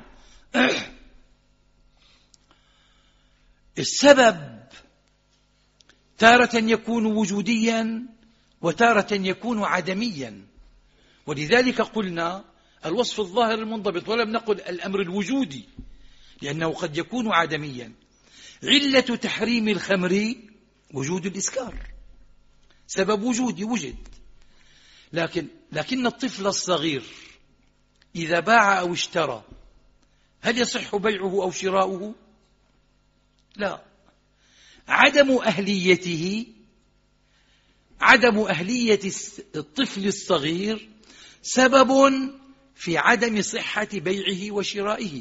S1: السبب تارة يكون وجوديا وتارة يكون عدميا، ولذلك قلنا الوصف الظاهر المنضبط، ولم نقل الأمر الوجودي لأنه قد يكون عدميا. علة تحريم الخمر وجود الإسكار، سبب وجودي وجد، لكن لكن الطفل الصغير إذا باع أو اشترى هل يصح بيعه أو شراؤه؟ لا. عدم أهليته عدم أهلية الطفل الصغير سبب في عدم صحة بيعه وشرائه.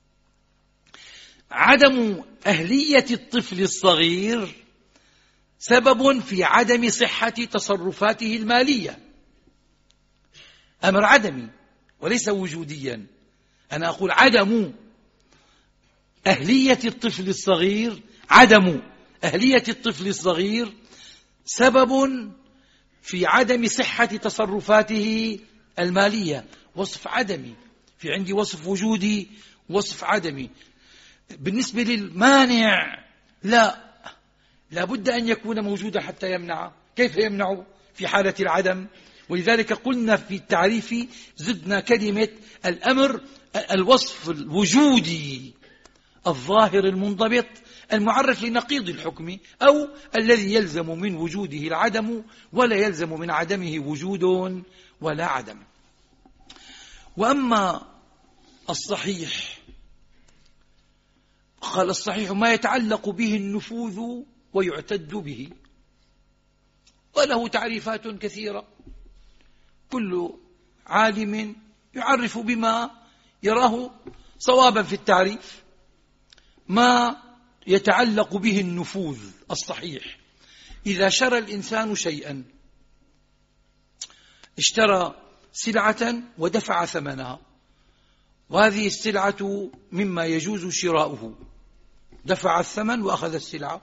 S1: عدم أهلية الطفل الصغير سبب في عدم صحة تصرفاته المالية. أمر عدمي وليس وجوديا. أنا أقول عدم أهلية الطفل الصغير عدم أهلية الطفل الصغير سبب في عدم صحة تصرفاته المالية. وصف عدمي، في عندي وصف وجودي وصف عدمي. بالنسبة للمانع لا، لا بد أن يكون موجودا حتى يمنع. كيف يمنع في حالة العدم؟ ولذلك قلنا في التعريف زدنا كلمة الأمر الوصف الوجودي الظاهر المنضبط المعرف لنقيض الحكم، أو الذي يلزم من وجوده العدم ولا يلزم من عدمه وجود ولا عدم. وأما الصحيح قال الصحيح ما يتعلق به النفوذ ويعتد به، وله تعريفات كثيرة، كل عالم يعرف بما يراه صوابا في التعريف. ما يتعلق به النفوذ الصحيح إذا شرى الإنسان شيئا، اشترى سلعة ودفع ثمنها، وهذه السلعة مما يجوز شراؤه، دفع الثمن وأخذ السلعة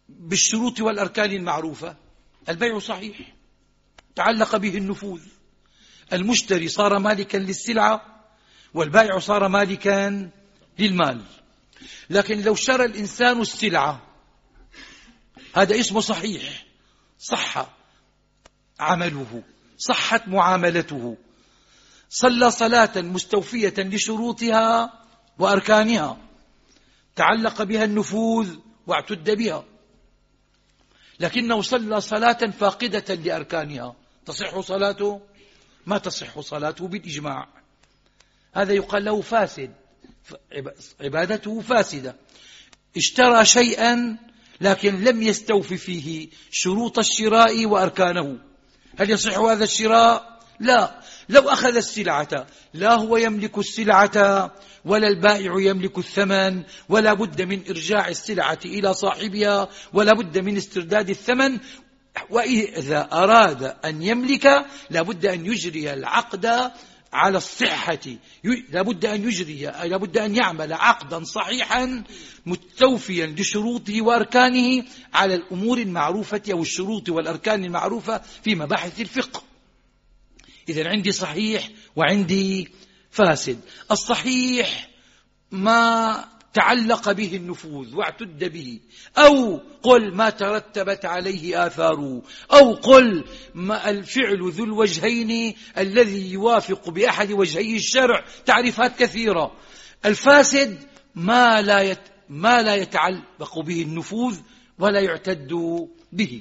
S1: بالشروط والأركان المعروفة، البيع صحيح. تعلق به النفوذ، المشتري صار مالكا للسلعة والبائع صار مالكا للمال. لكن لو شرى الإنسان السلعة هذا اسمه صحيح، صح عمله، صحت معاملته، صلى صلاة مستوفية لشروطها وأركانها، تعلق بها النفوذ واعتد بها. لكنه صلى صلاة فاقدة لأركانها، تصح صلاته؟ ما تصح صلاته بالإجماع. هذا يقال له فاسد، عبادته فاسدة. اشترى شيئا لكن لم يستوف فيه شروط الشراء وأركانه، هل يصح هذا الشراء؟ لا. لو أخذ السلعة لا هو يملك السلعة ولا البائع يملك الثمن، ولا بد من إرجاع السلعة إلى صاحبها، ولا بد من استرداد الثمن. وإذا أراد أن يملك لا بد أن يجري العقد على الصحة، لا بد أن يجري لا بد أن يعمل عقدا صحيحا مستوفيا لشروطه وأركانه على الأمور المعروفة أو الشروط والأركان المعروفة في مباحث الفقه. إذن عندي صحيح وعندي فاسد. الصحيح ما تعلق به النفوذ واعتد به، أو قل ما ترتبت عليه آثاره، أو قل ما الفعل ذو الوجهين الذي يوافق بأحد وجهي الشرع، تعريفات كثيرة. الفاسد ما لا يت ما لا يتعلق به النفوذ ولا يعتد به.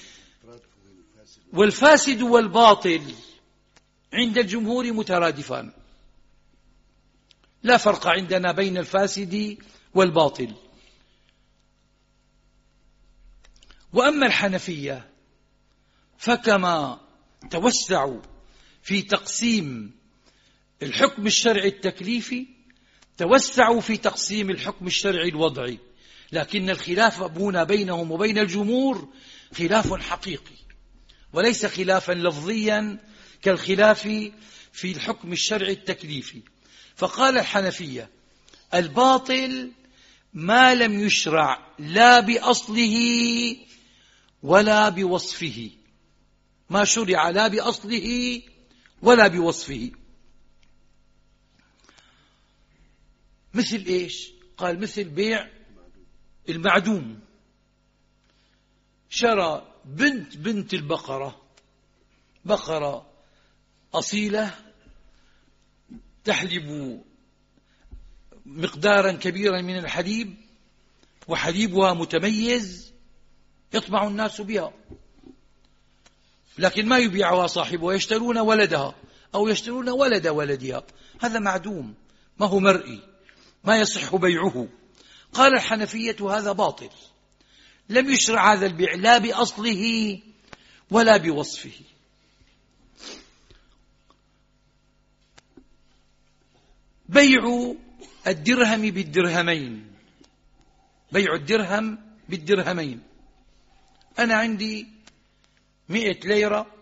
S1: والفاسد والباطل عند الجمهور مترادفان، لا فرق عندنا بين الفاسد والباطل. وأما الحنفية فكما توسعوا في تقسيم الحكم الشرعي التكليفي توسعوا في تقسيم الحكم الشرعي الوضعي، لكن الخلاف هنا بينهم وبين الجمهور خلاف حقيقي وليس خلافا لفظيا كالخلاف في الحكم الشرعي التكليفي. فقال الحنفية الباطل ما لم يشرع لا بأصله ولا بوصفه، ما شرع لا بأصله ولا بوصفه. مثل إيش؟ قال مثل بيع المعدوم. شرى بنت بنت البقرة، بقرة أصيلة تحلب مقدارا كبيرا من الحليب وحليبها متميز يطمع الناس بها، لكن ما يبيعها صاحبها، يشترون ولدها أو يشترون ولد ولدها. هذا معدوم، ما هو مرئي، ما يصح بيعه. قال الحنفية هذا باطل، لم يشرع هذا البيع لا بأصله ولا بوصفه. بيع الدرهم بالدرهمين، بيع الدرهم بالدرهمين. أنا عندي مئة ليرة،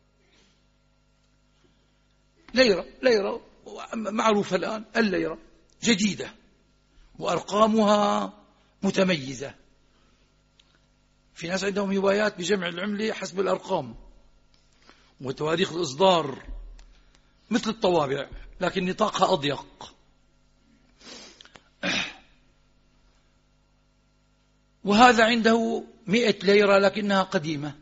S1: ليرة ليرة معروفة الآن، الليرة جديدة وأرقامها متميزة. في ناس عندهم هوايات بجمع العملة حسب الأرقام وتواريخ الإصدار مثل الطوابع، لكن نطاقها أضيق. وهذا عنده مئة ليرة لكنها قديمة.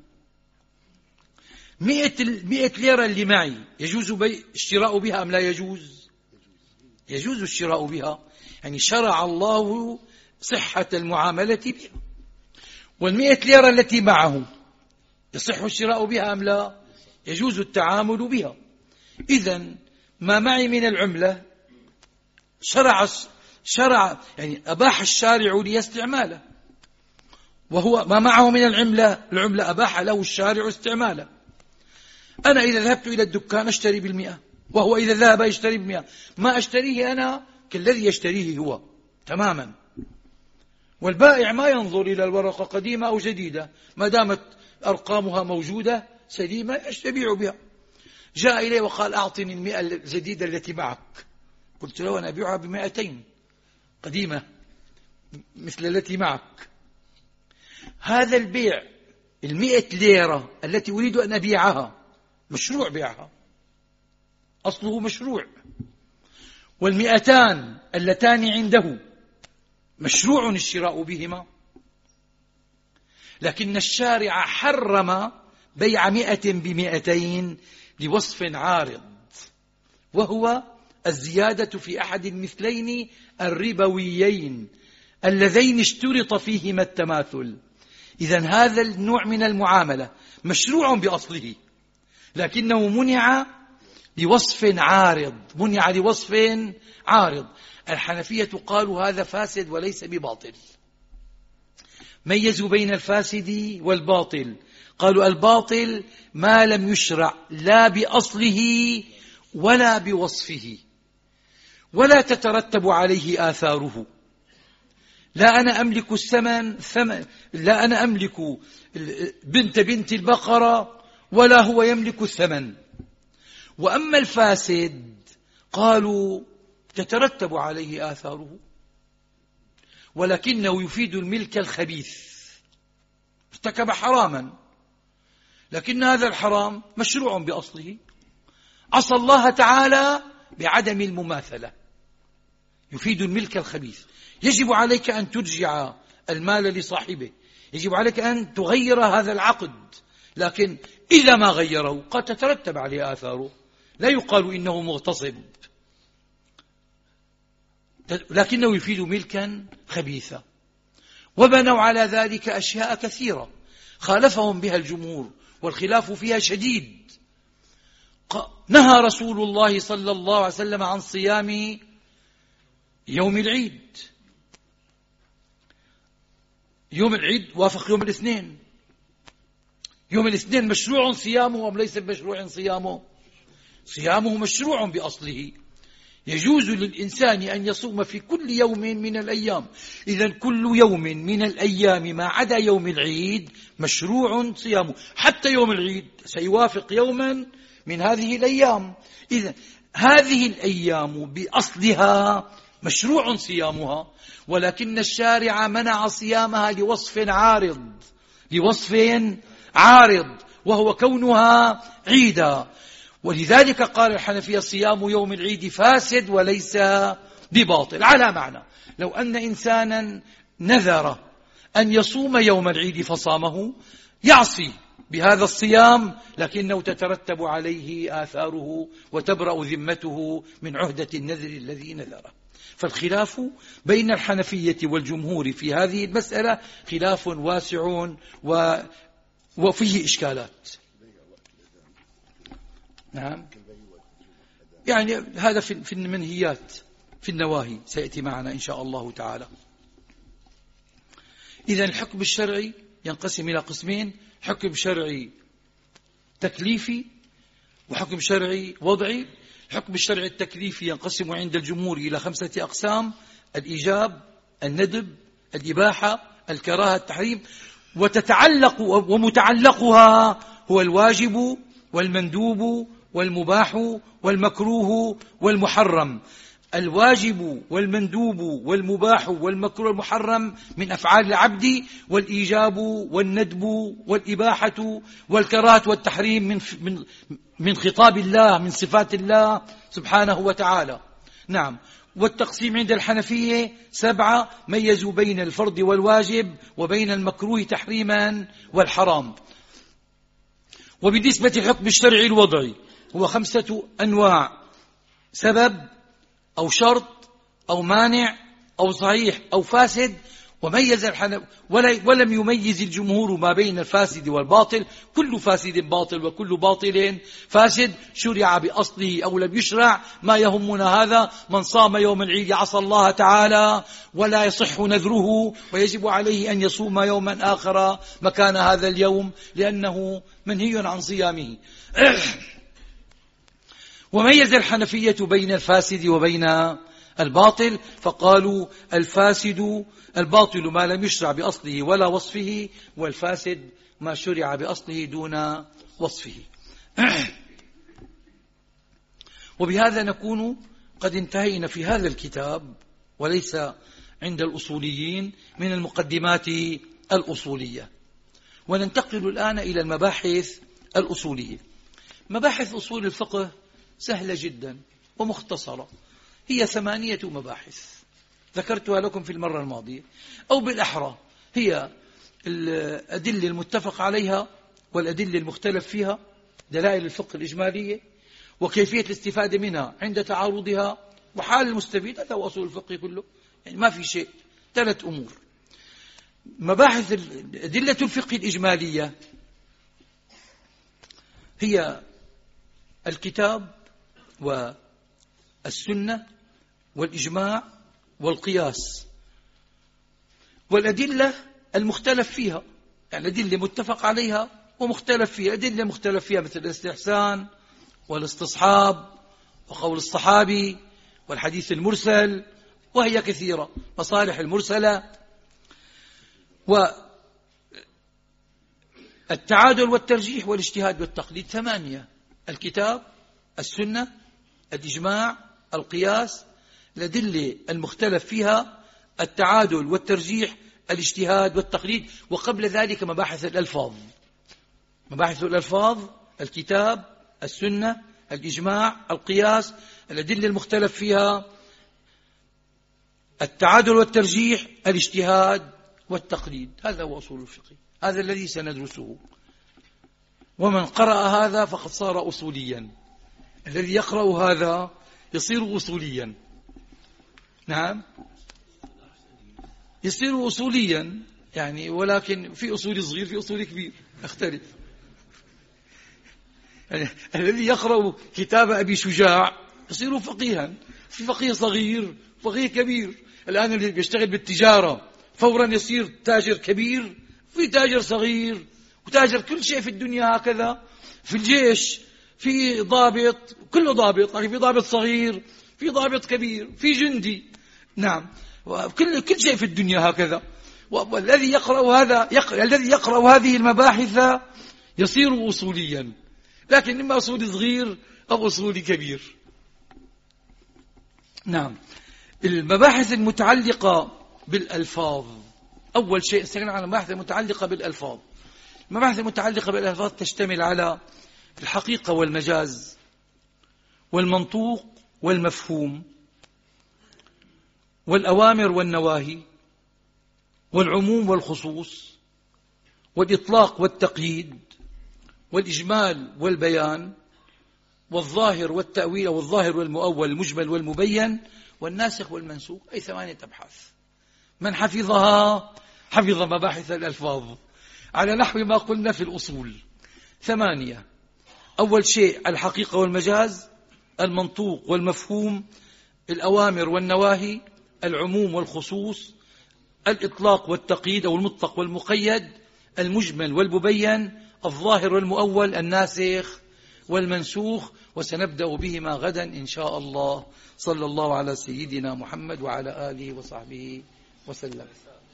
S1: مئة, مئة ليرة اللي معي يجوز بي اشتراء بها أم لا يجوز؟ يجوز الشراء بها، يعني شرع الله صحة المعاملة بها. والمئة ليرة التي معه يصح الشراء بها أم لا؟ يجوز التعامل بها. إذن ما معي من العملة شرع شرع يعني أباح الشارع لي استعماله، وهو ما معه من العملة العملة أباح له الشارع استعماله. أنا إذا ذهبت إلى الدكان أشتري بالمئة، وهو إذا ذهب يشتري بالمئة، ما أشتريه أنا كالذي يشتريه هو تماما. والبائع ما ينظر إلى الورقة قديمة أو جديدة، ما دامت أرقامها موجودة سليمة يبيع بها. جاء إليه وقال أعطني المئة الجديدة التي معك، قلت له أنا أبيعها بمئتين قديمة مثل التي معك. هذا البيع المئة ليرة التي أريد أن أبيعها مشروع بيعها، أصله مشروع، والمئتان اللتان عنده مشروع الشراء بهما، لكن الشارع حرم بيع مئة بمئتين لوصف عارض، وهو الزيادة في أحد المثلين الربويين اللذين اشترط فيهما التماثل. إذن هذا النوع من المعاملة مشروع بأصله، لكنه منع لوصف عارض، منع لوصف عارض. الحنفية قالوا هذا فاسد وليس بباطل، ميزوا بين الفاسد والباطل، قالوا الباطل ما لم يشرع لا بأصله ولا بوصفه ولا تترتب عليه آثاره. لا أنا أملك الثمن ثمن لا أنا أملك بنت بنت البقرة ولا هو يملك الثمن. وأما الفاسد قالوا تترتب عليه آثاره، ولكنه يفيد الملك الخبيث، ارتكب حراما لكن هذا الحرام مشروع بأصله، عصى الله تعالى بعدم المماثلة، يفيد الملك الخبيث. يجب عليك أن ترجع المال لصاحبه، يجب عليك أن تغير هذا العقد، لكن إذا ما غيره قد تترتب عليه آثاره، لا يقال إنه مغتصب، لكنه يفيد ملكا خبيثا. وبنوا على ذلك أشياء كثيرة خالفهم بها الجمهور، والخلاف فيها شديد. نهى رسول الله صلى الله عليه وسلم عن صيام يوم العيد، يوم العيد وافق يوم الاثنين، يوم الاثنين مشروع صيامه أم ليس بمشروع صيامه؟ صيامه مشروع بأصله، يجوز للإنسان أن يصوم في كل يوم من الأيام. إذن كل يوم من الأيام ما عدا يوم العيد مشروع صيامه، حتى يوم العيد سيوافق يوما من هذه الأيام. إذن هذه الأيام بأصلها مشروع صيامها، ولكن الشارع منع صيامها لوصف عارض، لوصف عارض وهو كونها عيدا. ولذلك قال الحنفية صيام يوم العيد فاسد وليس بباطل، على معنى لو أن إنسانا نذر أن يصوم يوم العيد فصامه يعصي بهذا الصيام، لكنه تترتب عليه آثاره وتبرأ ذمته من عهدة النذر الذي نذره. فالخلاف بين الحنفية والجمهور في هذه المسألة خلاف واسع وفيه إشكالات. نعم، يعني هذا في المنهيات، في النواهي سيأتي معنا إن شاء الله تعالى. إذن الحكم الشرعي ينقسم إلى قسمين: حكم شرعي تكليفي وحكم شرعي وضعي. الحكم الشرعي التكليفي ينقسم عند الجمهور إلى خمسة أقسام: الإيجاب، الندب، الإباحة، الكراهة، التحريم. وتتعلق ومتعلقها هو الواجب والمندوب والمباح والمكروه والمحرم. الواجب والمندوب والمباح والمكروه والمحرم من أفعال العبد، والإيجاب والندب والإباحة والكراهة والتحريم من من من خطاب الله، من صفات الله سبحانه وتعالى. نعم. والتقسيم عند الحنفية سبعة: ميزوا بين الفرض والواجب وبين المكروه تحريما والحرام. وبالنسبة للحكم الشرعي الوضعي هو خمسة أنواع: سبب أو شرط أو مانع أو صحيح أو فاسد. وميز الحنف ولم يميز الجمهور ما بين الفاسد والباطل، كل فاسد باطل وكل باطل فاسد، شرع بأصله أو لم يشرع ما يهمنا هذا. من صام يوم العيد عصى الله تعالى ولا يصح نذره، ويجب عليه أن يصوم يوما آخر مكان هذا اليوم لأنه منهي عن صيامه. وميز الحنفية بين الفاسد وبين الباطل، فقالوا الفاسد الباطل ما لم يشرع بأصله ولا وصفه، والفاسد ما شرع بأصله دون وصفه. وبهذا نكون قد انتهينا في هذا الكتاب، وليس عند الأصوليين، من المقدمات الأصولية. وننتقل الآن إلى المباحث الأصولية. مباحث أصول الفقه سهلة جدا ومختصرة، هي ثمانية مباحث ذكرتها لكم في المرة الماضية، أو بالأحرى هي الأدلة المتفق عليها والأدلة المختلف فيها، دلائل الفقه الإجمالية وكيفية الاستفادة منها عند تعارضها وحال المستفيد. هذا هو أصول الفقه كله، يعني ما في شيء. ثلاث أمور. مباحث أدلة الفقه الإجمالية هي الكتاب والسنة والإجماع والقياس، والأدلة المختلف فيها، يعني أدلة متفق عليها ومختلف فيها. أدلة مختلف فيها مثل الاستحسان والاستصحاب وقول الصحابي والحديث المرسل، وهي كثيرة، مصالح المرسلة، والتعادل والترجيح والاجتهاد والتقليد. ثمانية: الكتاب، السنة، الإجماع، القياس، الأدلة المختلف فيها، التعادل والترجيح، الاجتهاد والتقليد. وقبل ذلك مباحث الألفاظ. مباحث الألفاظ: الكتاب، السنة، الإجماع، القياس، الأدلة المختلف فيها، التعادل والترجيح، الاجتهاد والتقليد. هذا هو أصول الفقه، هذا الذي سندرسه. ومن قرأ هذا فقد صار أصوليا. الذي يقرأ هذا يصير أصوليا. نعم، يصير أصوليا يعني، ولكن في أصول صغير في أصول كبير، اختلف. يعني الذي يقرأ كتاب أبي شجاع يصير فقيها. في فقيه صغير، فقيه كبير. الآن اللي بيشتغل بالتجارة فورا يصير تاجر كبير، في تاجر صغير وتاجر كل شيء في الدنيا. هكذا في الجيش في ضابط، كله ضابط، في ضابط صغير، في ضابط كبير، في جندي. نعم، وكل كل شيء في الدنيا هكذا. والذي يقرأ هذا يقرأ الذي يقرأ هذه المباحث يصير أصوليا، لكن إما أصول صغير أو أصول كبير. نعم، المباحث المتعلقة بالألفاظ. أول شيء استغنى عن المباحث المتعلقة بالألفاظ. المباحث المتعلقة بالألفاظ تشتمل على الحقيقة والمجاز، والمنطوق والمفهوم، والأوامر والنواهي، والعموم والخصوص، والإطلاق والتقييد، والإجمال والبيان، والظاهر والتأويل أو الظاهر والمؤول، المجمل والمبين، والناسخ والمنسوخ. أي ثمانية أبحاث. من حفظها حفظ مباحث الألفاظ على نحو ما قلنا في الأصول. ثمانية: أول شيء الحقيقة والمجاز، المنطوق والمفهوم، الأوامر والنواهي، العموم والخصوص، الإطلاق والتقييد أو المطلق والمقيد، المجمل والمبين، الظاهر والمؤول، الناسخ والمنسوخ. وسنبدأ بهما غدا إن شاء الله. صلى الله على سيدنا محمد وعلى آله وصحبه وسلم.